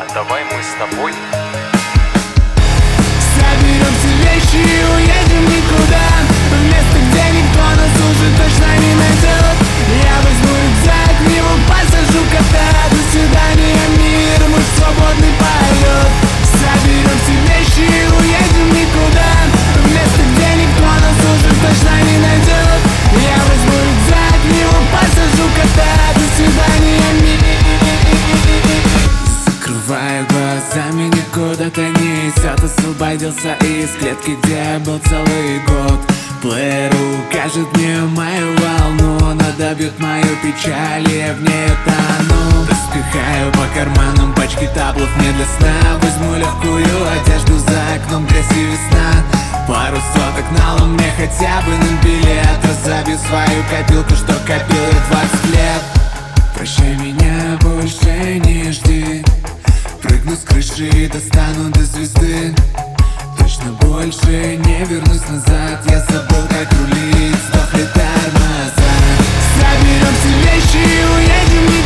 давай мы с тобой соберем все вещи и уедем никуда, в место, где никто нас уже точно не найдет. Я возьму рюкзак, в него посажу кота. До свидания, мир, мой свободный полет. Соберем все вещи и уедем никуда, в место, где никто нас уже точно не найдет. Я возьму рюкзак, в него посажу кота. До свидания, мир. Закрываю глаза, меня куда-то несет. Освободился из клетки, где я был целый год. Плеер укажет мне мою волну, она добьет мою печаль, и я в ней тону. Распихаю по карманам пачки таблов не для сна. Возьму легкую одежду, за окном грязь и весна. Пару соток налом мне хотя бы на билет. Разобью свою копилку, что копил я 20 лет. Прощай меня, больше не жди. Прыгну с крыши и достану до звезды. Точно больше не вернусь назад. Я забыл, как рулить, сдохли тормоза. Соберем все вещи и уедем.